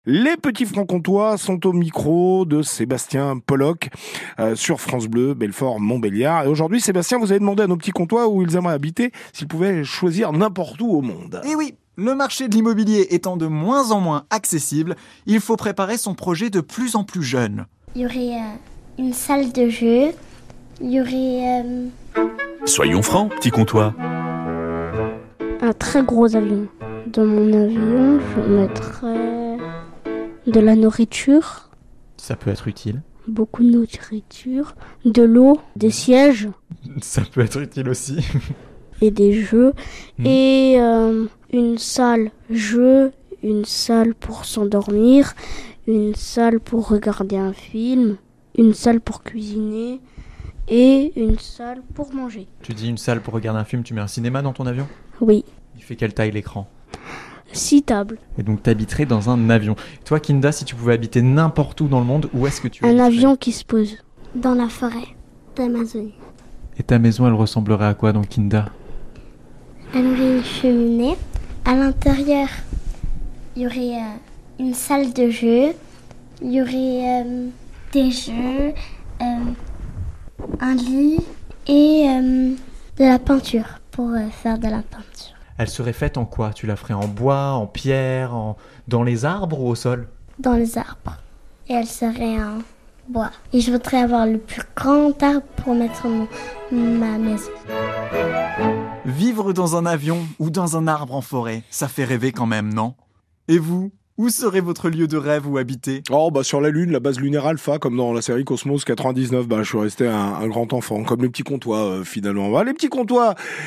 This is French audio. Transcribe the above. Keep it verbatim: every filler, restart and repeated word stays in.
Les petits francs-comtois sont au micro de Sébastien Pollock euh, sur France Bleu, Belfort-Montbéliard. Et aujourd'hui, Sébastien, vous avez demandé à nos petits comtois où ils aimeraient habiter s'ils pouvaient choisir n'importe où au monde. Et oui, le marché de l'immobilier étant de moins en moins accessible, il faut préparer son projet de plus en plus jeune. Il y aurait euh, une salle de jeu, il y aurait... Euh... Soyons francs, petits comtois. Un très gros avion. Dans mon avion, je mettrais de la nourriture. Ça peut être utile. Beaucoup de nourriture, de l'eau, des sièges. Ça peut être utile aussi. Et des jeux. Mmh. Et euh, une salle jeu, une salle pour s'endormir, une salle pour regarder un film, une salle pour cuisiner et une salle pour manger. Tu dis une salle pour regarder un film, tu mets un cinéma dans ton avion ? Oui. Il fait quelle taille l'écran ? Six tables. Et donc t'habiterais dans un avion. Toi, Kinda, si tu pouvais habiter n'importe où dans le monde, où est-ce que tu Un habiterais ? avion qui se pose. Dans la forêt d'Amazonie. Et ta maison, elle ressemblerait à quoi, donc, Kinda ? Elle aurait une cheminée. À l'intérieur, il y aurait euh, une salle de jeu. Il y aurait euh, des jeux, euh, un lit et euh, de la peinture pour euh, faire de la peinture. Elle serait faite en quoi ? Tu la ferais en bois, en pierre, en... dans les arbres ou au sol ? Dans les arbres. Et elle serait en bois. Et je voudrais avoir le plus grand arbre pour mettre mon, ma maison. Vivre dans un avion ou dans un arbre en forêt, ça fait rêver quand même, non ? Et vous ? Où serait votre lieu de rêve où habiter ? Oh, bah sur la Lune, la base lunaire Alpha, comme dans la série Cosmos quatre-vingt-dix-neuf. Bah, je suis resté un, un grand enfant, comme les petits comtois, euh, finalement. Bah, les petits comtois